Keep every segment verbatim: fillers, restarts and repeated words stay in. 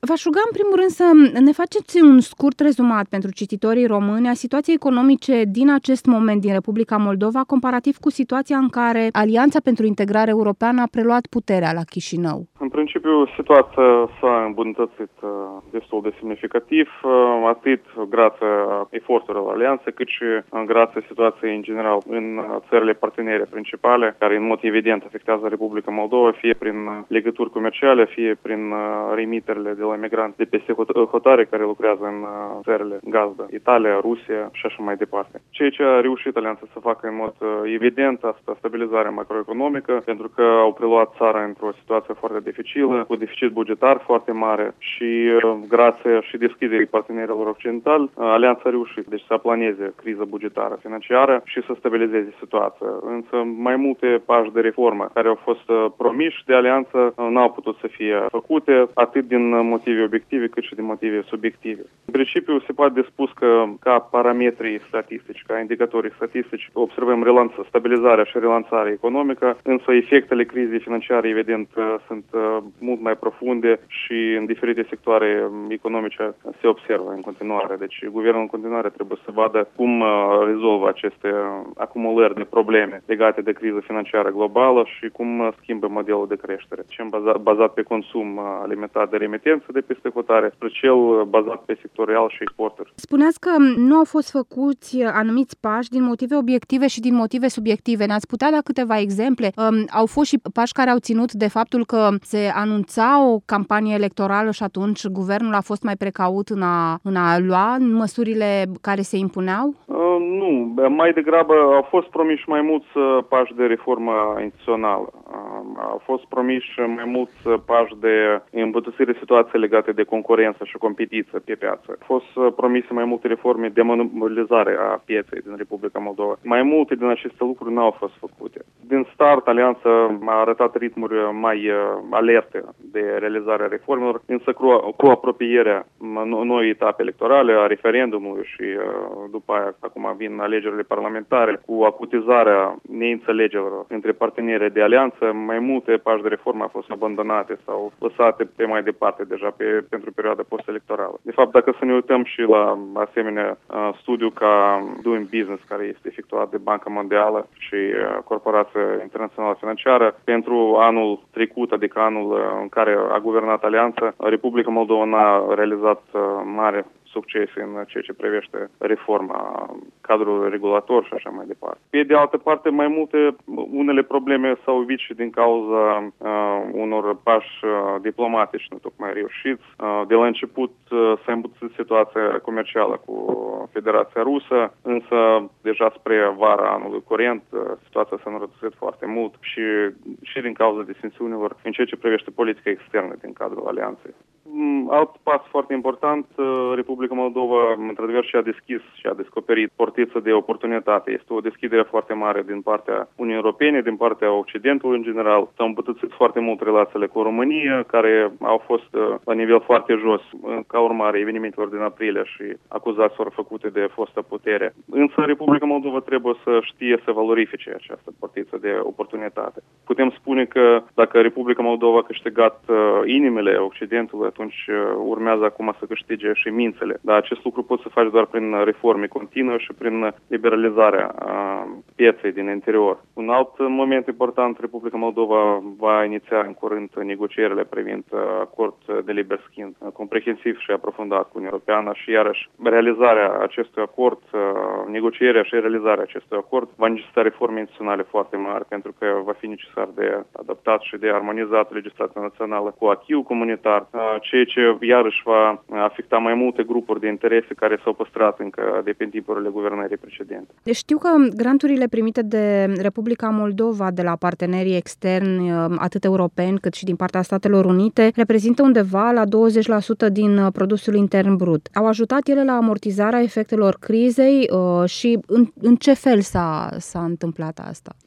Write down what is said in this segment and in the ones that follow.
V-aș ruga în primul rând să ne faceți un scurt rezumat pentru cititorii români a situației economice din acest moment din Republica Moldova, comparativ cu situația în care Alianța pentru Integrare Europeană a preluat puterea la Chișinău. În principiu, situația s-a îmbunătățit destul de semnificativ, atât grație eforturilor Alianței, cât și grație situației în general în țările partenere principale, care în mod evident afectează Republica Moldova, fie prin legături comerciale, fie prin remiterile de la migranți de peste hotare care lucrează în țările gazdă, Italia, Rusia și așa mai departe. Ceea ce a reușit Alianța să facă în mod evident asta, stabilizarea macroeconomică, pentru că au preluat țara într-o situație foarte dificilă, cu deficit bugetar foarte mare și grație și deschiderii partenerilor occidentali, Alianța a reușit deci să aplaneze criza bugetară financiară și să stabilizeze situația. Însă mai multe pași de reformă care au fost promiși de Alianță n-au putut să fie făcute, atât din motive obiective cât și din motive subiective. În principiu se poate de spus că ca parametrii statistici, ca indicatorii statistici, observăm relanță, stabilizarea și relansarea economică, însă efectele crizei financiare evident sunt mult mai profunde și în diferite sectoare economice se observă în continuare. Deci guvernul în continuare trebuie să vadă cum rezolvă aceste acumulări de probleme legate de criză financiară globală și cum schimbă modelul de creștere. Cel bazat pe consum alimentat de remitență de peste hotare, spre cel bazat pe sector real și exporturi. Spuneați că nu au fost făcuți anumiți pași din motive obiective și din motive subiective. Ne-ați putea da câteva exemple? Um, au fost și pași care au ținut de faptul că se anunța o campanie electorală și atunci guvernul a fost mai precaut în a, în a lua măsurile care se impuneau? Uh, nu, mai degrabă au fost promiși mai mulți pași de reformă instituțională. Uh, au fost promiși mai mulți pași de îmbunătățire situației legate de concurență și competiție pe piață. Au fost promise mai multe reforme de monopolizare a pieței din Republica Moldova. Mai multe din aceste lucruri nu au fost făcute. Din start, Alianța a arătat ritmuri mai alerte de realizarea reformelor, însă cu, cu apropierea noi etape electorale, a referendumului și după aia, acum vin alegerile parlamentare, cu acutizarea neînțelegerilor între partenerii de alianță, mai multe pași de reformă au fost abandonate sau lăsate pe mai departe deja pe, pentru perioada post-electorală. De fapt, dacă să ne uităm și la asemenea studiu ca Doing Business, care este efectuat de Banca Mondială și Corporația Internațională Financiară, pentru anul trecut, adică anul în care a guvernat Alianța, Republica Moldova n-a realizat mare succes în ceea ce privește reforma cadrului regulator și așa mai departe. Pe de altă parte, mai multe, unele probleme s-au evit și din cauza uh, unor pași uh, diplomatici nu tocmai reușiți. Uh, de la început uh, s-a îmbunătățit situația comercială cu Federația Rusă, însă deja spre vara anului curent uh, situația s-a înrăutățit foarte mult și, și din cauza disensiunilor în ceea ce privește politica externă din cadrul Alianței. Alt pas foarte important, Republica Moldova, într-adevăr, și-a deschis și a descoperit portiță de oportunitate. Este o deschidere foarte mare din partea Uniunii Europene, din partea Occidentului în general. S-au îmbunătățit foarte mult relațiile cu România, care au fost la nivel foarte jos, ca urmare evenimentelor din aprilie și acuzațiilor făcute de fostă putere. Însă Republica Moldova trebuie să știe să valorifice această portiță de oportunitate. Putem spune că dacă Republica Moldova a câștigat inimile Occidentului, atunci urmează acum să câștige și mințele. Dar acest lucru poți să faci doar prin reforme continue și prin liberalizarea pieței din interior. Un alt moment important, Republica Moldova va iniția în curând negocierile privind acord de liber schimb comprehensiv și aprofundat cu Uniunea Europeană și iarăși realizarea acestui acord, negocierea și realizarea acestui acord va necesita reforme instituționale foarte mari, pentru că va fi necesar de adaptat și de armonizat legislația națională cu acquis-ul comunitar, ceea ce iarăși va afecta mai multe grupuri de interese care s-au păstrat încă de pe timpurile guvernării precedente. Știu că granturile primite de Republica Moldova de la partenerii externi, atât europeni cât și din partea Statelor Unite, reprezintă undeva la douăzeci la sută din produsul intern brut. Au ajutat ele la amortizarea efectelor crizei și în, în ce fel s-a, s-a întâmplat asta?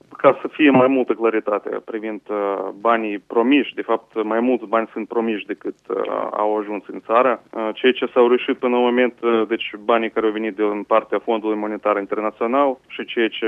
Ca să fie mai multă claritate privind uh, banii promiși, de fapt mai mulți bani sunt promiși decât uh, au ajuns în țară. Uh, ceea ce s-au reușit până în moment, uh, deci banii care au venit din partea Fondului Monetar Internațional și ceea ce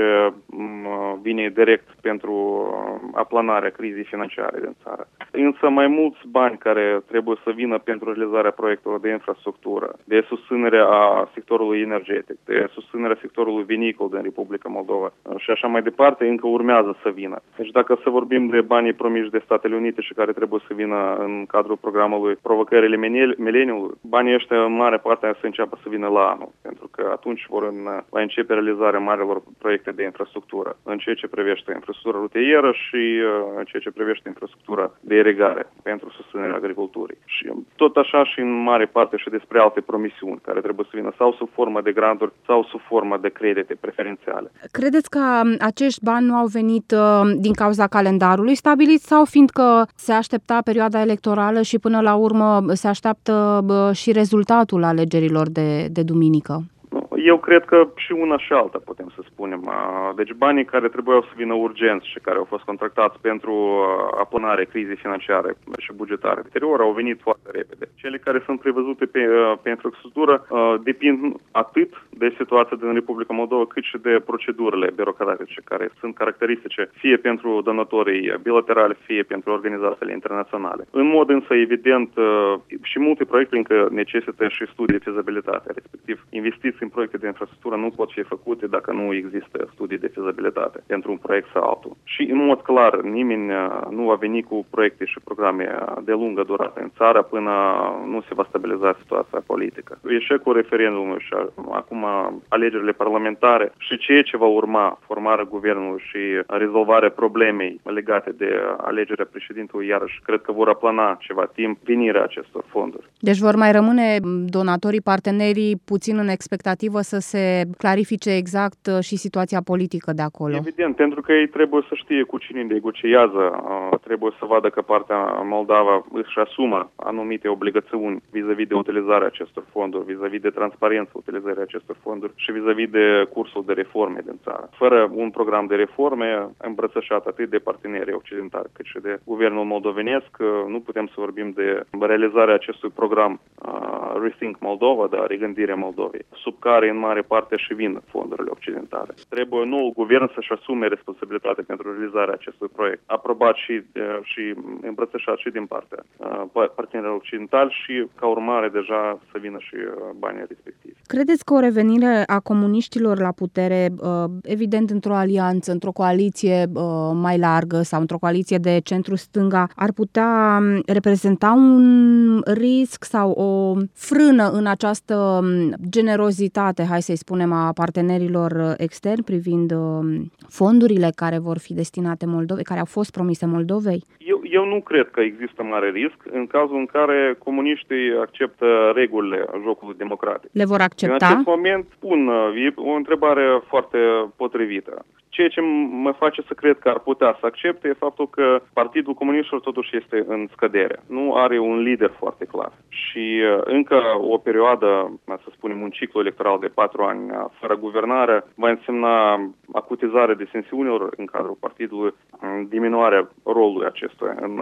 uh, vine direct pentru uh, aplanarea crizei financiare din țară. Însă mai mulți bani care trebuie să vină pentru realizarea proiectelor de infrastructură, de susținere a sectorului energetic, de susținerea sectorului vinicol din Republica Moldova uh, și așa mai departe, încă urmează să vină. Deci dacă să vorbim de banii promiși de Statele Unite și care trebuie să vină în cadrul programului Provocările Mileniului, banii ăștia în mare parte să înceapă să vină la anul, pentru că atunci vor în, va începe realizarea marilor proiecte de infrastructură, în ceea ce privește infrastructura rutieră și în ceea ce privește infrastructura de irigare pentru susținerea agriculturii. Și tot așa și în mare parte și despre alte promisiuni care trebuie să vină sau sub formă de granturi sau sub formă de credite preferențiale. Credeți că acești bani nu au venit uh, din cauza calendarului stabilit sau fiindcă se aștepta perioada electorală și până la urmă se așteaptă uh, și rezultatul alegerilor de, de duminică? Eu cred că și una și alta, putem să spunem. Deci banii care trebuiau să vină urgenți și care au fost contractați pentru aplanarea crizei financiare și bugetare anterior au venit foarte repede. Cele care sunt prevăzute pe, pe infrastructură depind atât de situația din Republica Moldova, cât și de procedurile birocratice care sunt caracteristice fie pentru donatorii bilaterali, fie pentru organizațiile internaționale. În mod însă evident și multe proiecte încă necesită și studii de fezabilitate, respectiv investiții în proiecte de infrastructură nu pot fi făcute dacă nu există studii de fezabilitate pentru un proiect sau altul. Și în mod clar, nimeni nu va veni cu proiecte și programe de lungă durată în țară până nu se va stabiliza situația politică. Eșecul referendumului și acum alegerile parlamentare și ceea ce va urma, formarea guvernului și rezolvarea problemei legate de alegerea președintelui, iarăși cred că vor aplana ceva timp venirea acestor fonduri. Deci vor mai rămâne donatorii, partenerii puțin în expectativă să se clarifice exact și situația politică de acolo. Evident, pentru că ei trebuie să știe cu cine negociază, trebuie să vadă că partea Moldova își asumă anumite obligațiuni vis-a-vis de utilizarea acestor fonduri, vis-a-vis de transparența utilizării acestor fonduri și vis-a-vis de cursul de reforme din țară. Fără un program de reforme îmbrățășat atât de partenerii occidentali cât și de guvernul moldovenesc, nu putem să vorbim de realizarea acestui program uh, Rethink Moldova, da, regândirea Moldovei, sub care în mare parte și vin fondurile occidentale. Trebuie noul guvern să-și asume responsabilitatea pentru realizarea acestui proiect, aprobat și, și îmbrățișat și din partea partenerilor occidentali și, ca urmare, deja să vină și banii respectivi. Credeți că o revenire a comuniștilor la putere, evident într-o alianță, într-o coaliție mai largă sau într-o coaliție de centru-stânga, ar putea reprezenta un risc sau o frână în această generozitate, hai să-i spunem, a partenerilor externi privind fondurile care vor fi destinate Moldovei, care au fost promise Moldovei? Eu, eu nu cred că există mare risc în cazul în care comuniștii acceptă regulile jocului democratic. Le vor accepta? În acest moment pun o întrebare foarte potrivită. Ceea ce mă face să cred că ar putea să accepte e faptul că Partidul Comuniștilor totuși este în scădere. Nu are un lider foarte clar. Și încă o perioadă, să spunem, un ciclu electoral de patru ani fără guvernare va însemna acutizarea disensiunilor în cadrul partidului, diminuarea rolului acestuia în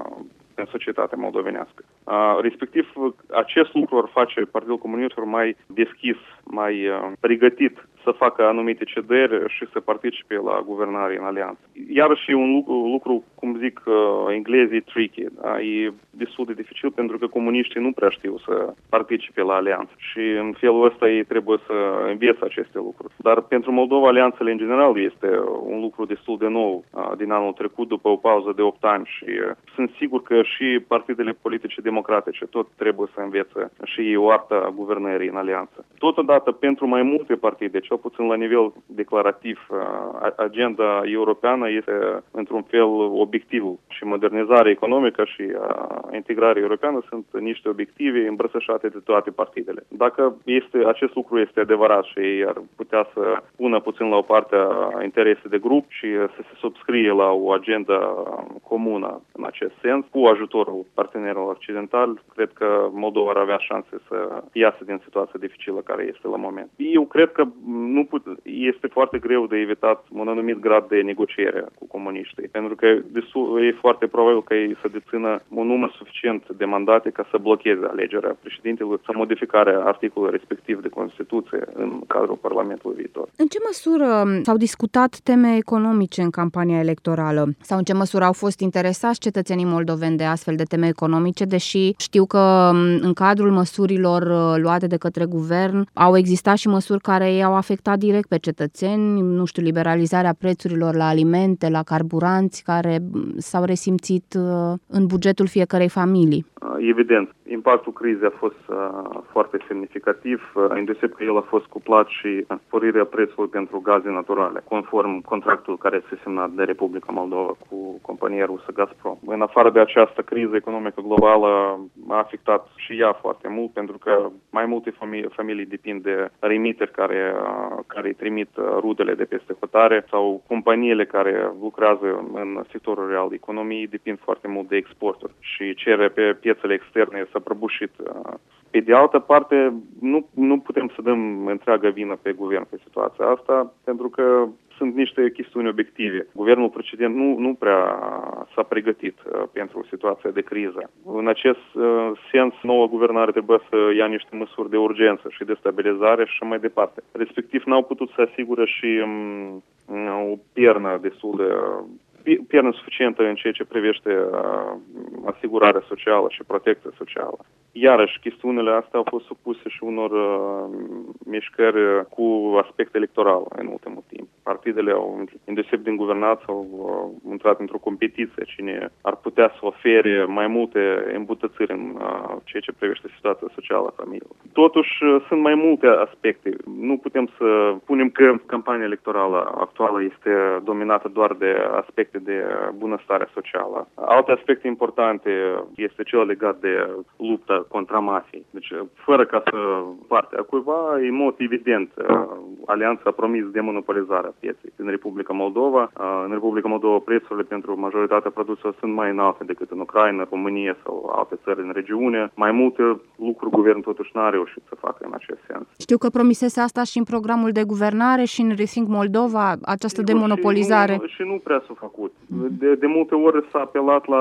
în societatea moldovenească. Uh, respectiv, acest lucru ar face Partidul Comunistilor mai deschis, mai uh, pregătit să facă anumite cederi și să participe la guvernare în alianță. Iarăși e un lucru, lucru cum zic uh, englezii, tricky. Da? E destul de dificil pentru că comuniștii nu prea știu să participe la alianță și în felul ăsta ei trebuie să învețe aceste lucruri. Dar pentru Moldova, alianțele în general este un lucru destul de nou uh, din anul trecut, după o pauză de opt ani și uh, sunt sigur că și partidele politice democratice tot trebuie să învețe și ei o artă a guvernării în alianță. Totodată, pentru mai multe partide, cel puțin la nivel declarativ, agenda europeană este într-un fel obiectivul și modernizarea economică și integrarea europeană sunt niște obiective îmbrățișate de toate partidele. Dacă este, acest lucru este adevărat și ei ar putea să pună puțin la o parte interese de grup și să se subscrie la o agenda comună în acest sens, cu ajutorul partenerilor occidentali, cred că Moldova ar avea șanse să iasă din situația dificilă care este la moment. Eu cred că nu put, este foarte greu de evitat un anumit grad de negociere cu comuniștii, pentru că destul, e foarte probabil că ei să dețină un număr suficient de mandate ca să blocheze alegerea președintelui sau modificarea articolului respectiv de Constituție în cadrul Parlamentului viitor. În ce măsură s-au discutat teme economice în campania electorală? Sau în ce măsură au fost interesați cetățenii moldoveni de astfel de teme economice, deși știu că în cadrul măsurilor luate de către guvern au existat și măsuri care i-au afectat direct pe cetățeni, nu știu, liberalizarea prețurilor la alimente, la carburanți, care s-au resimțit în bugetul fiecărei familii. Evident, impactul crizei a fost uh, foarte semnificativ, îndeoseb că el a fost cuplat și sporirea prețului pentru gaze naturale, conform contractul care se semnat de Republica Moldova cu compania rusă Gazprom. În afară de această criză economică globală a afectat și ea foarte mult, pentru că mai multe familii, familii depind de remiteri care, uh, care trimit rudele de peste hotare sau companiile care lucrează în sectorul real economiei depind foarte mult de exporturi și cere pe piețele externe s-a prăbușit. Pe de altă parte, nu, nu putem să dăm întreaga vină pe guvern pe situația asta, pentru că sunt niște chestiuni obiective. Guvernul precedent nu, nu prea s-a pregătit uh, pentru situația de criză. În acest uh, sens, noua guvernare trebuie să ia niște măsuri de urgență și de stabilizare și mai departe. Respectiv, n-au putut să asigure și um, o piernă destul de piernă suficientă în ceea ce privește uh, asigurarea socială și protecția socială. Iarăși, chestiunile astea au fost supuse și unor uh, mișcări cu aspect electoral în ultimul timp. Partidele au, îndeoseb din guvernat, au uh, intrat într-o competiție cine ar putea să ofere mai multe îmbunătățiri în uh, ceea ce privește situația socială a familiilor. Totuși, uh, sunt mai multe aspecte. Nu putem să spunem că campania electorală actuală este dominată doar de aspecte de bunăstare socială. Alte aspecte importante este cel legat de lupta contra mafiei. Deci, fără ca să partea cuiva, în mod evident, Alianța a promis demonopolizarea pieței din Republica Moldova. În Republica Moldova prețurile pentru majoritatea produselor sunt mai înalte decât în Ucraina, România sau alte țări în regiune. Mai multe lucruri guvernul totuși n-a reușit să facă în acest sens. Știu că promisese asta și în programul de guvernare și în Rethink Moldova, această Sigur, demonopolizare. Și nu, și nu prea s-a făcut. De, de multe ori s-a apelat la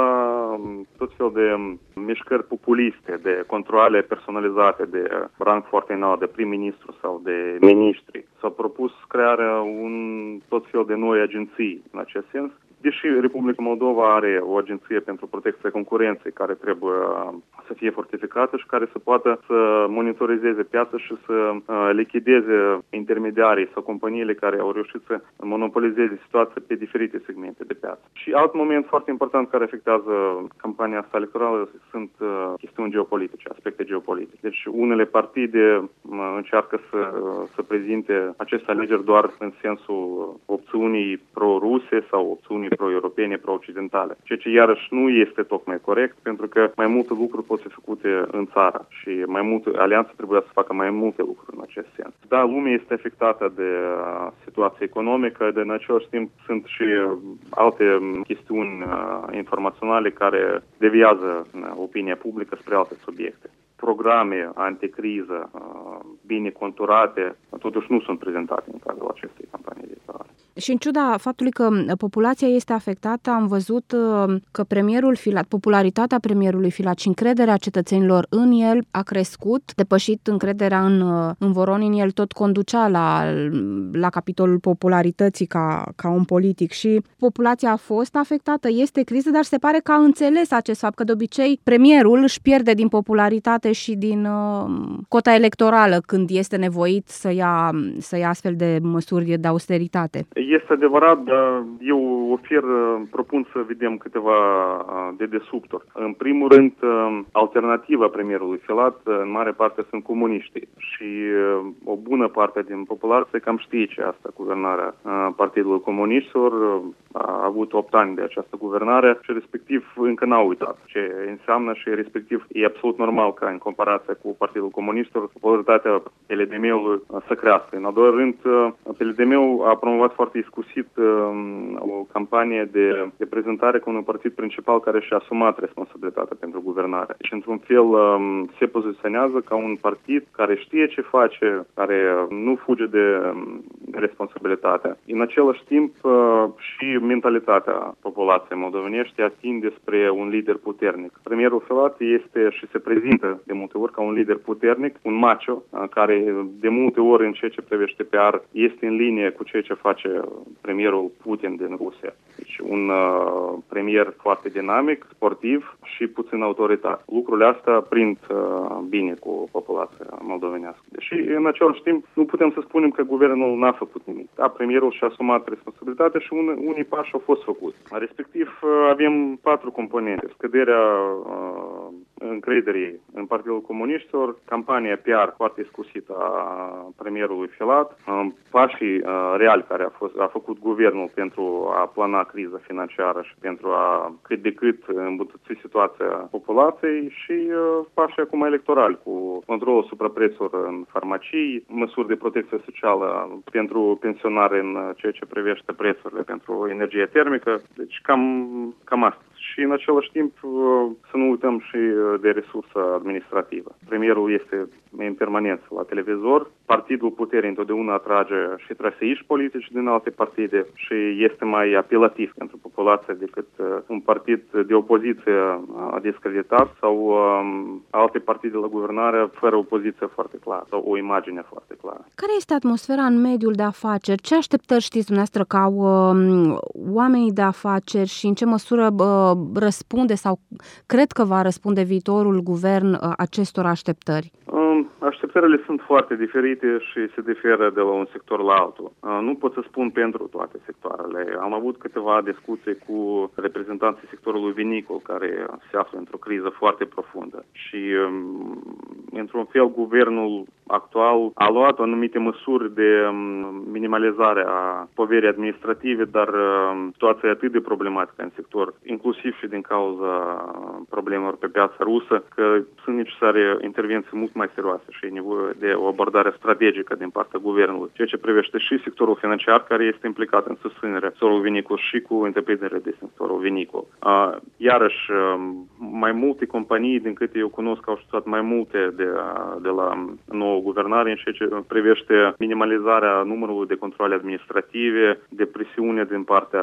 tot fel de mișcări populiste, de controale personalizate de rang foarte înalt, de prim-ministru sau de miniștri. S-a propus crearea un tot fel de noi agenții în acest sens. Deși Republica Moldova are o agenție pentru protecția concurenței care trebuie să fie fortificată și care să poată să monitorizeze piața și să lichideze intermediarii sau companiile care au reușit să monopolizeze situația pe diferite segmente de piață. Și alt moment foarte important care afectează campania asta electorală sunt chestiuni geopolitice, aspecte geopolitice. Deci unele partide încearcă să, să prezinte aceste alegeri doar în sensul opțiunii pro-ruse sau opțiunii pro-europene, pro-occidentale. Ceea ce iarăși nu este tocmai corect, pentru că mai multe lucruri pot fi făcute în țară și mai multe, alianța trebuie să facă mai multe lucruri în acest sens. Da, lumea este afectată de uh, situația economică, dar în același timp sunt și uh, alte chestiuni uh, informaționale care deviază uh, opinia publică spre alte subiecte. Programe anticriză uh, bine conturate, totuși nu sunt prezentate în cadrul acestei campanii electorale. Și în ciuda faptului că populația este afectată, am văzut că premierul Filat, popularitatea premierului Filat și încrederea cetățenilor în el a crescut, depășit încrederea în, în Voronin, el tot conducea la, la capitolul popularității ca, ca un politic și populația a fost afectată, este criză, dar se pare că a înțeles acest fapt, că de obicei premierul își pierde din popularitate și din uh, cota electorală când este nevoit să ia, să ia astfel de măsuri de austeritate. Este adevărat, dar eu ofer, propun să vedem câteva dedesubturi. În primul rând, alternativa premierului Filat, în mare parte, sunt comuniștii și o bună parte din populație cam știe ce asta, guvernarea Partidului Comuniștilor. A avut opt ani de această guvernare și respectiv încă n-a uitat ce înseamnă și respectiv e absolut normal ca în comparație cu Partidul Comuniștilor popularitatea P L D M-ului să crească. În al doilea rând, P L D M-ul a promovat foarte foarte iscusit o campanie de, de prezentare cu un partid principal care și-a asumat responsabilitatea pentru guvernare. Și într-un fel se poziționează ca un partid care știe ce face, care nu fuge de responsabilitate. În același timp și mentalitatea populației moldovenești atinde spre un lider puternic. Premierul Filat este și se prezintă de multe ori ca un lider puternic, un macho, care de multe ori în ceea ce privește P R este în linie cu ceea ce face premierul Putin din Rusia. Deci un uh, premier foarte dinamic, sportiv și puțin autoritar. Lucrurile astea prind uh, bine cu populația moldovenească. Și în același timp nu putem să spunem că guvernul n-a făcut nimic. Da, premierul și-a asumat responsabilitatea și un, unii pași au fost făcuți. Respectiv avem patru componente. Scăderea uh, încrederii în Partidul Comuniștilor, campania P R foarte iscusită a premierului Filat, pașii reali care a, fost, a făcut guvernul pentru a plana criza financiară și pentru a cât de cât îmbunătăți situația populației și pașii acum electorali cu controlul asupra prețurilor în farmacii, măsuri de protecție socială pentru pensionare în ceea ce privește prețurile pentru energie termică. Deci cam, cam asta. Și în același timp să nu uităm și de resursă administrativă. Premierul este în permanență la televizor, partidul puterii întotdeauna atrage și traseiști politici din alte partide și este mai apelativ pentru populație decât un partid de opoziție discreditat sau um, alte partide la guvernare fără o poziție foarte clară sau o imagine foarte clară. Care este atmosfera în mediul de afaceri? Ce așteptări știți dumneavoastră că au uh, oamenii de afaceri și în ce măsură uh, răspunde sau cred că va răspunde viitorul guvern uh, acestor așteptări? Um, așteptările sunt foarte diferite și se diferă de la un sector la altul. Uh, nu pot să spun pentru toate sectoarele. Am avut câteva discuții cu reprezentanții sectorului vinicol care se află într-o criză foarte profundă și um, într-un fel guvernul actual a luat anumite măsuri de um, minimalizare a poverii administrative, dar um, situația e atât de problematică în sector, inclusiv și din cauza problemelor pe piața rusă, că sunt necesare intervenții mult mai serioase și e nevoie de o abordare strategică din partea guvernului, ceea ce privește și sectorul financiar care este implicat în susținerea sectorului vinicol și cu întreprinderile din sectorul vinicol. Uh, iarăși, mai multe companii, din câte eu cunosc, au știut mai multe de, de la nouă guvernare în ceea ce privește minimalizarea numărului de controle administrative, de presiune din partea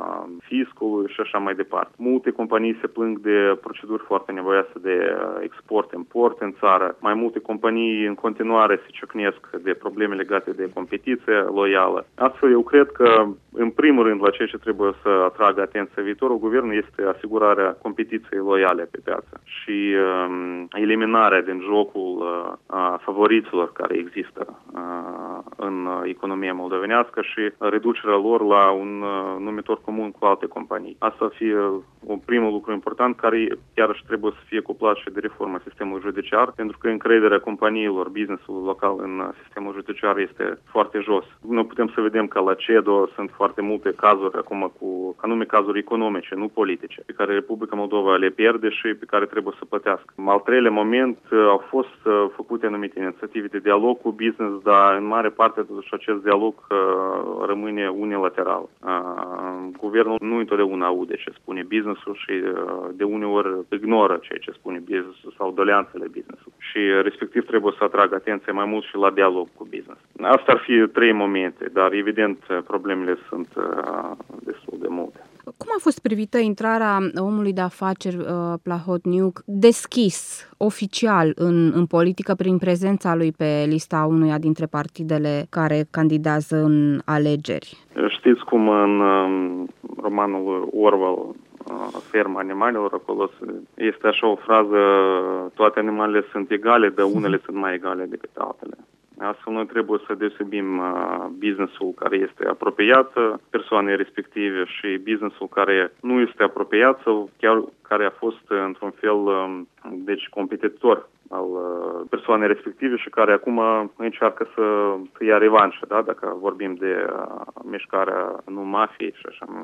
fiscului și așa mai departe. Multe companii se plâng de proceduri foarte nevoioase de export-import în țară. Mai multe companii în continuare se ciocnesc de probleme legate de competiție loială. Astfel, eu cred că, în primul rând, la ceea ce trebuie să atragă atenția viitorul guvern este asigurarea competiției loiale pe piață și um, eliminarea din jocul uh, favoriților care există uh, în economia moldovenească și reducerea lor la un uh, numitor comun cu alte companii. Asta fie un primul lucru important care iarăși trebuie să fie cuplat și de reforma sistemului judiciar, pentru că încrederea companiilor, business-ul local în sistemul judiciar este foarte jos. Nu putem să vedem că la CEDO sunt foarte multe cazuri acum cu anume cazuri economice, nu politice, pe care Republica Moldova le pierde și pe care trebuie să plătească. În al treilea moment au fost făcute anumite inițiative de dialog cu business, dar în mare parte totuși acest dialog rămâne unilateral. Guvernul nu întotdeauna aude ce spune business-ul și de uneori ignoră ceea ce spune business-ul sau doleanțele business-ului. Și respectiv trebuie să atragă atenție mai mult și la dialog cu business. Asta ar fi trei momente, dar evident problemele sunt destul de multe. Cum a fost privită intrarea omului de afaceri uh, Plahotniuc deschis, oficial, în, în politică prin prezența lui pe lista unuia dintre partidele care candidează în alegeri? Știți cum în um, romanul Orwell, Ferma animalelor, acolo este așa o frază: toate animalele sunt egale, dar unele sunt mai egale decât altele. Astfel, noi trebuie să deosebim business-ul care este apropiat persoanei respective și business-ul care nu este apropiat sau chiar care a fost într-un fel deci competitor al persoanei respective și care acum încearcă să, să ia revanșă, da? Dacă vorbim de mișcarea nu mafiei și așa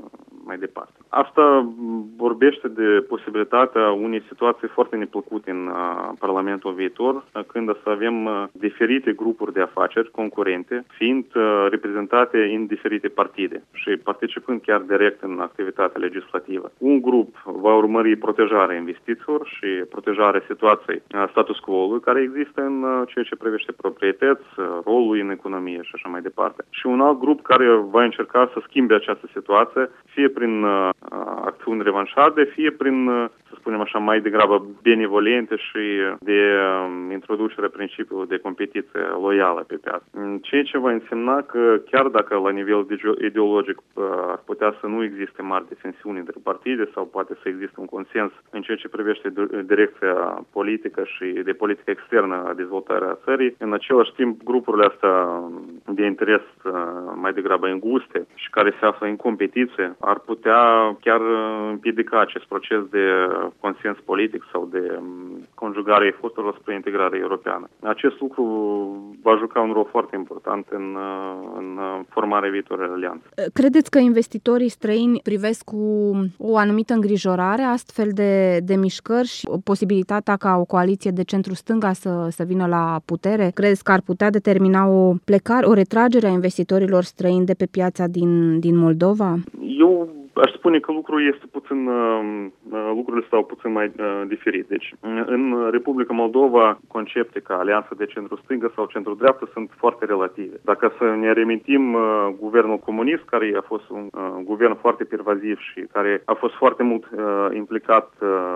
mai departe. Asta vorbește de posibilitatea unei situații foarte neplăcute în Parlamentul viitor, când să avem diferite grupuri de afaceri concurente, fiind reprezentate în diferite partide și participând chiar direct în activitatea legislativă. Un grup va urmări protejarea investițiilor și protejarea situației status quo-ului care există în ceea ce privește proprietăți, rolul în economie și așa mai departe. Și un alt grup care va încerca să schimbe această situație, fie prin uh, acțiuni revanșarde, fie prin, uh, să spunem așa, mai degrabă benevolente și de uh, introducerea principiului de competiție loială pe piață. Ceea ce va însemna că chiar dacă la nivel ideologic uh, ar putea să nu existe mari disensiuni între partide sau poate să existe un consens în ceea ce privește direcția politică și de politică externă a dezvoltării a țării, în același timp grupurile astea de interes uh, mai degrabă înguste și care se află în competiție ar putea chiar împiedica acest proces de consens politic sau de conjugare eforturilor spre integrare europeană. Acest lucru va juca un rol foarte important în, în formarea viitoarei alianțe. Credeți că investitorii străini privesc cu o anumită îngrijorare astfel de, de mișcări și posibilitatea ca o coaliție de centru-stânga să, să vină la putere? Credeți că ar putea determina o plecare, o retragere a investitorilor străini de pe piața din, din Moldova? Eu aș spune că lucrul este puțin, lucrurile stau puțin mai diferit. Deci, în Republica Moldova, concepte ca alianță de centru-stângă sau centru-dreaptă sunt foarte relative. Dacă să ne remintim guvernul comunist, care a fost un guvern foarte pervaziv și care a fost foarte mult implicat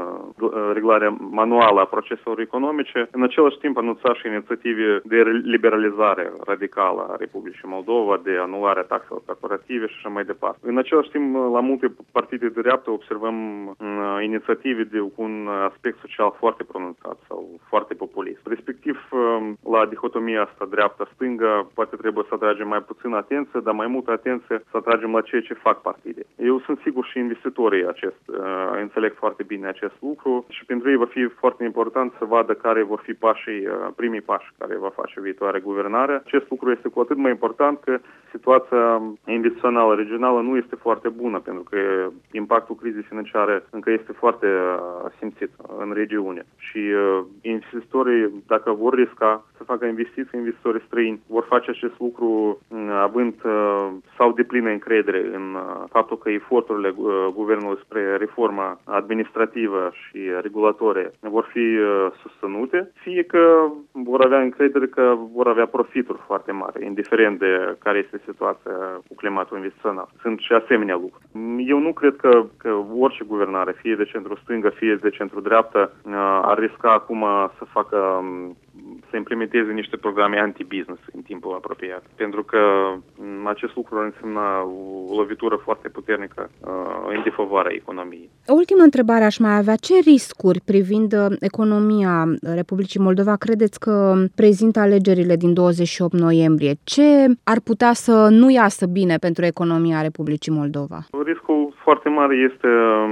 reglarea manuală a proceselor economice, în același timp anunța și inițiative de liberalizare radicală a Republicii Moldova, de anularea taxelor corporative și așa mai departe. În același timp, la multe partide de dreaptă observăm uh, inițiative de un aspect social foarte pronunțat sau foarte populist. Respectiv, uh, la dihotomia asta dreapta-stângă, poate trebuie să atragem mai puțin atenție, dar mai multă atenție să atragem la ceea ce fac partide. Eu sunt sigur și investitorii acest, uh, înțeleg foarte bine acest lucru și pentru ei va fi foarte important să vadă care vor fi pașii, uh, primii pași care va face viitoarea guvernare. Acest lucru este cu atât mai important că situația investițională regională nu este foarte bună, pentru că impactul crizei financiare încă este foarte simțit în regiune. Și investitorii, dacă vor risca să facă investiții, investitorii străini vor face acest lucru având sau deplină încredere în faptul că eforturile guvernului spre reforma administrativă și regulatorie vor fi susținute, fie că vor avea încredere că vor avea profituri foarte mari, indiferent de care este situația cu climatul investițional. Sunt și asemenea lucruri. Eu nu cred că, că orice guvernare, fie de centru-stângă, fie de centru-dreaptă, ar risca acum să facă, să implementeze niște programe anti-business în timpul apropiat. Pentru că acest lucru ar însemna o lovitură foarte puternică în defavoarea economiei. O ultimă întrebare aș mai avea. Ce riscuri privind economia Republicii Moldova credeți că prezintă alegerile din douăzeci și opt noiembrie? Ce ar putea să nu iasă bine pentru economia Republicii Moldova? Riscul foarte mare este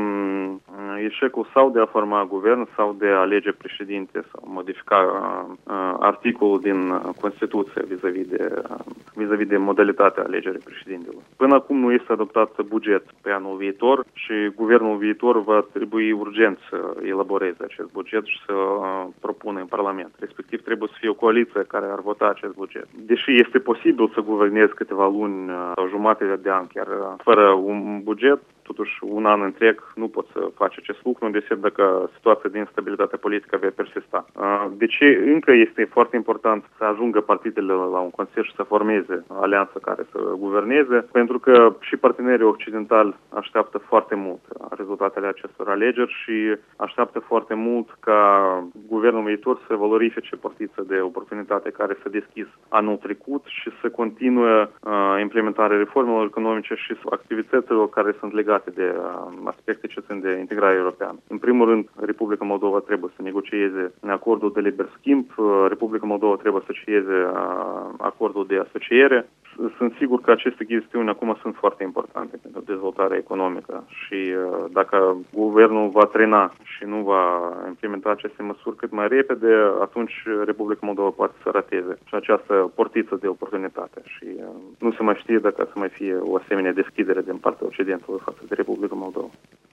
um, eșecul sau de a forma guvern sau de a alege președinte sau modifica uh, articolul din Constituție vis-a-vis de, uh, vis-a-vis de modalitatea alegerii președintelui. Până acum nu este adoptat buget pe anul viitor și guvernul viitor va trebui urgent să elaboreze acest buget și să uh, propună în Parlament. Respectiv trebuie să fie o coaliție care ar vota acest buget. Deși este posibil să guvernezi câteva luni uh, sau jumătate de an chiar uh, fără un buget, totuși un an întreg nu pot să faci acest lucru, deseori dacă situația de instabilitate politică va persista. De ce încă este foarte important să ajungă partidele la un consens și să formeze alianță care să guverneze? Pentru că și partenerii occidentali așteaptă foarte mult rezultatele acestor alegeri și așteaptă foarte mult ca guvernul viitor să valorifice portița de oportunitate care s-a deschis anul trecut și să continue implementarea reformelor economice și activităților care sunt legate de aspecte ce țin de integrare europeană. În primul rând, Republica Moldova trebuie să negocieze acordul de liber schimb, Republica Moldova trebuie să asocieze acordul de asociere, sunt sigur că aceste chestiuni acum sunt foarte importante pentru dezvoltarea economică și dacă guvernul va trena și nu va implementa aceste măsuri cât mai repede, atunci Republica Moldova poate să rateze și această portiță de oportunitate și nu se mai știe dacă să mai fie o asemenea deschidere din partea Occidentului față de Republica Moldova.